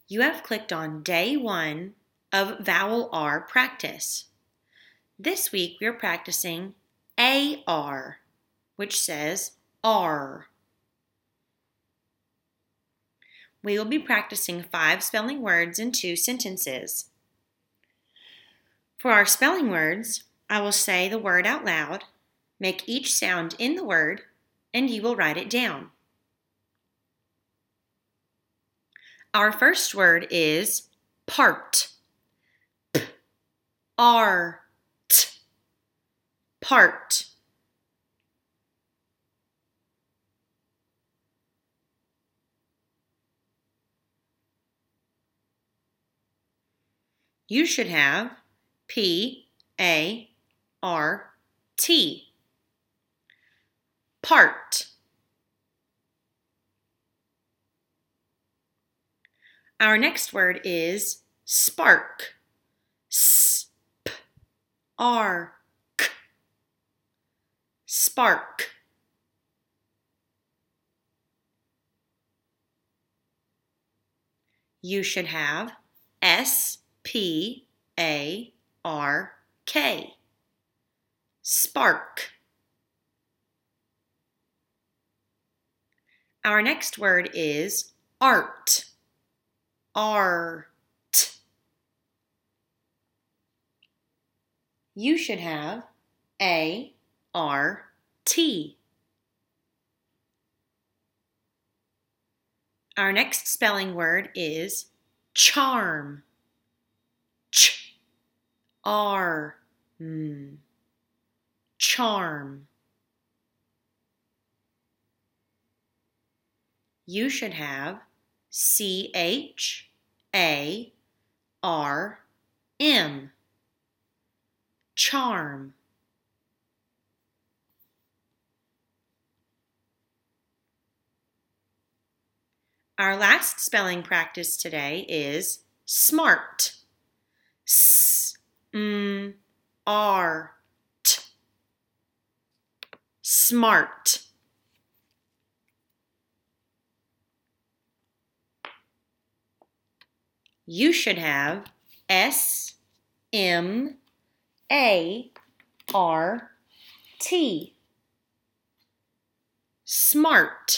You have clicked on Day 1 of Vowel R practice. This week we are practicing AR, which says R. We will be practicing 5 spelling words in 2 sentences. For our spelling words, I will say the word out loud, make each sound in the word, and you will write it down. Our first word is part. P-R-T. Part. You should have P-A-R-T. Part. Our next word is spark. S-P-R-K. Spark. You should have S-P-A-R-K. Spark. Our next word is art. Art. You should have A-R-T. Our next spelling word is charm. Ch-R-M. Charm. You should have C-H-A-R-M. Charm. Our last spelling practice today is smart. S-M-R-T. Smart. You should have S-M-A-R-T. Smart.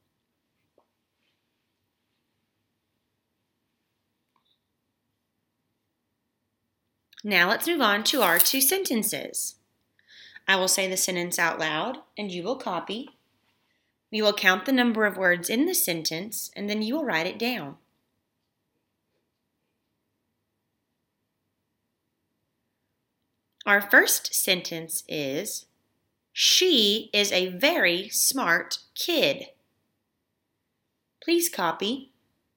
Now let's move on to our 2 sentences. I will say the sentence out loud and you will copy. We will count the number of words in the sentence and then you will write it down. Our first sentence is, she is a very smart kid. Please copy.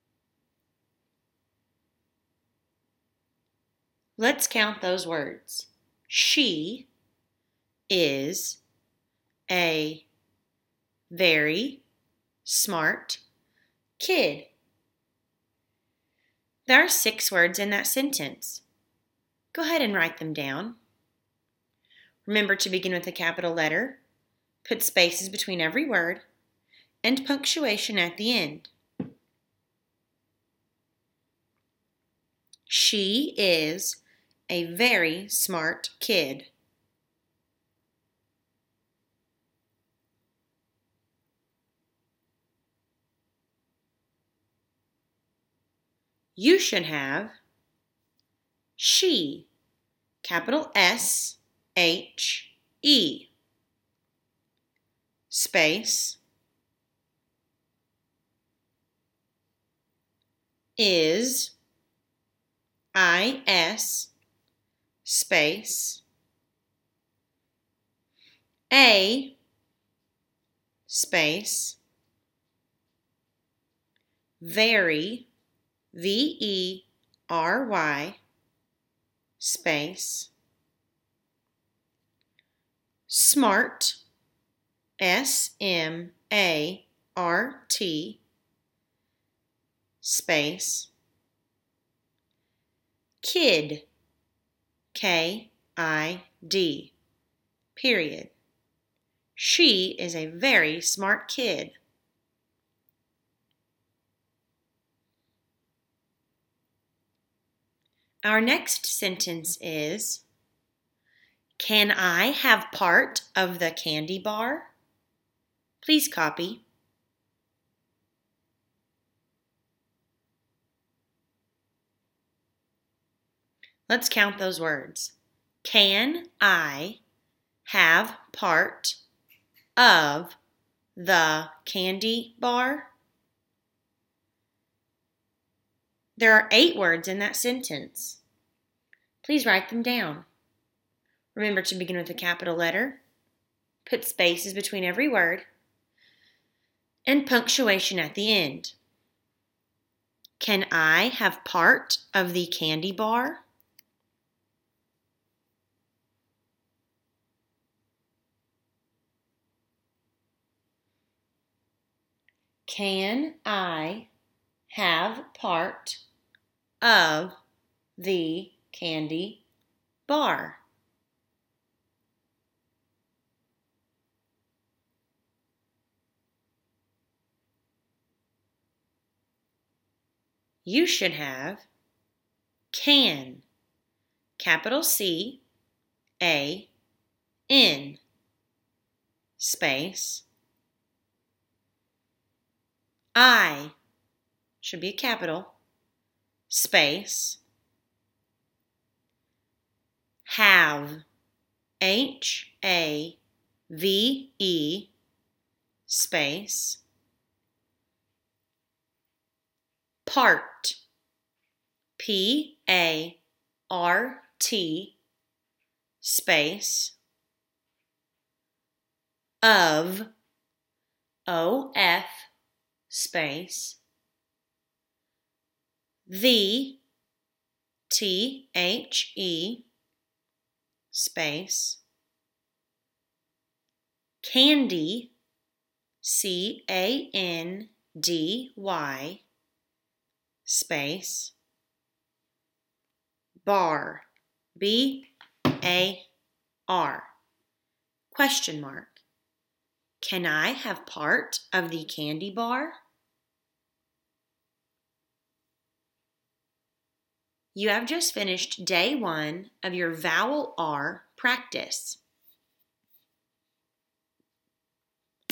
Let's count those words. She is a very smart kid. There are 6 words in that sentence. Go ahead and write them down. Remember to begin with a capital letter, put spaces between every word, and punctuation at the end. She is a very smart kid. You should have she, capital S-H-E, space, is, I-S, space, a, space, very, V-E-R-Y, space, smart, S-M-A-R-T, space, kid, K-I-D, period. She is a very smart kid. Our next sentence is, can I have part of the candy bar? Please copy. Let's count those words. Can I have part of the candy bar? There are 8 words in that sentence. Please write them down. Remember to begin with a capital letter, put spaces between every word, and punctuation at the end. Can I have part of the candy bar? Can I have part of the candy bar? You should have can, capital C, A, N, space, I, should be a capital, space, have, H-A-V-E, space, part, P-A-R-T, space, of, O-F, space, the, T-H-E, space, candy, C-A-N-D-Y, space, bar, B-A-R, question mark. Can I have part of the candy bar? You have just finished day 1 of your vowel R practice.